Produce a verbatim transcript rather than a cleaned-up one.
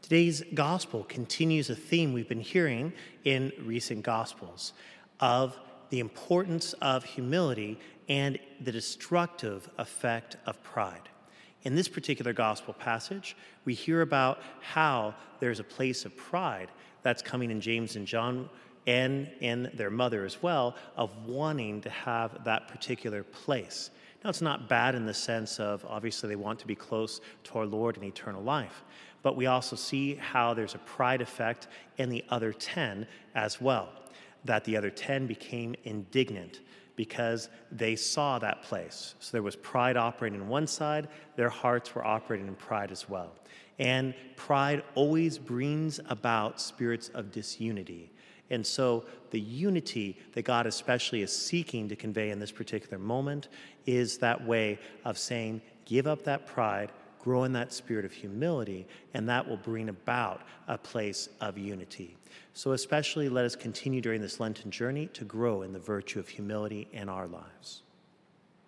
Today's gospel continues a theme we've been hearing in recent gospels of the importance of humility and the destructive effect of pride. In this particular gospel passage, we hear about how there's a place of pride that's coming in James and John and in their mother as well, of wanting to have that particular place. Now, it's not bad in the sense of, obviously, they want to be close to our Lord in eternal life. But we also see how there's a pride effect in the other ten as well, that the other ten became indignant because they saw that place. So there was pride operating on one side, their hearts were operating in pride as well. And pride always brings about spirits of disunity. And so the unity that God especially is seeking to convey in this particular moment is that way of saying, give up that pride, grow in that spirit of humility, and that will bring about a place of unity. So especially let us continue during this Lenten journey to grow in the virtue of humility in our lives.